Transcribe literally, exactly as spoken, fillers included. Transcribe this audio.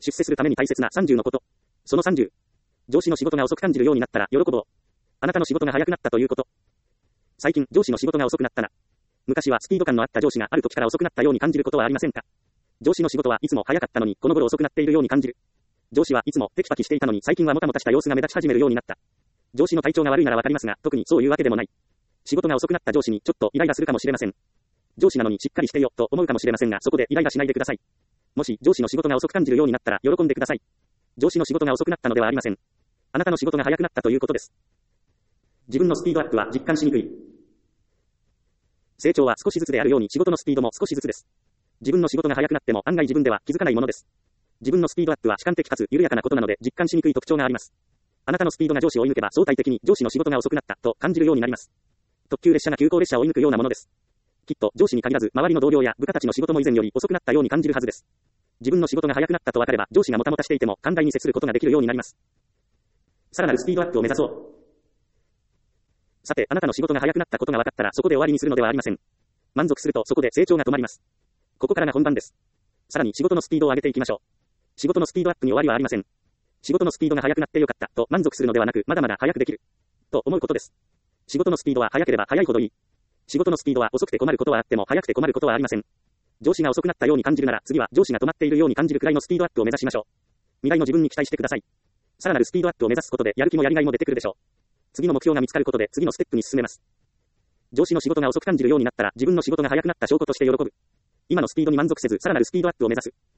出世するために大切なさんじゅうのこと。そのさんじゅう。上司の仕事が遅く感じるようになったら喜ぼう。あなたの仕事が早くなったということ。最近、上司の仕事が遅くなったな。昔はスピード感のあった上司がある時から遅くなったように感じることはありませんか？上司の仕事はいつも早かったのに、この頃遅くなっているように感じる。上司はいつもテキパキしていたのに、最近はもたもたした様子が目立ち始めるようになった。上司の体調が悪いならわかりますが、特にそういうわけでもない。仕事が遅くなった上司にちょっとイライラするかもしれません。上司なのにしっかりしてよと思うかもしれませんが、そこでイライラしないでください。もし上司の仕事が遅く感じるようになったら喜んでください。上司の仕事が遅くなったのではありません。あなたの仕事が早くなったということです。自分のスピードアップは実感しにくい。成長は少しずつであるように仕事のスピードも少しずつです。自分の仕事が早くなっても案外自分では気づかないものです。自分のスピードアップは主観的かつ緩やかなことなので実感しにくい特徴があります。あなたのスピードが上司を追い抜けば相対的に上司の仕事が遅くなったと感じるようになります。特急列車が急行列車を追い抜くようなものです。きっと上司に限らず周りの同僚や部下たちの仕事も以前より遅くなったように感じるはずです。自分の仕事が早くなったと分かれば上司がもたもたしていても寛大に接することができるようになります。さらなるスピードアップを目指そう。さて、あなたの仕事が早くなったことが分かったらそこで終わりにするのではありません。満足するとそこで成長が止まります。ここからが本番です。さらに仕事のスピードを上げていきましょう。仕事のスピードアップに終わりはありません。仕事のスピードが速くなってよかったと満足するのではなく、まだまだ速くできると思うことです。仕事のスピードは速ければ速いほどいい。仕事のスピードは遅くて困ることはあっても速くて困ることはありません。上司が遅くなったように感じるなら次は上司が止まっているように感じるくらいのスピードアップを目指しましょう。未来の自分に期待してください。さらなるスピードアップを目指すことでやる気もやりがいも出てくるでしょう。次の目標が見つかることで次のステップに進めます。上司の仕事が遅く感じるようになったら自分の仕事が速くなった証拠として喜ぶ。今のスピードに満足せずさらなるスピードアップを目指す。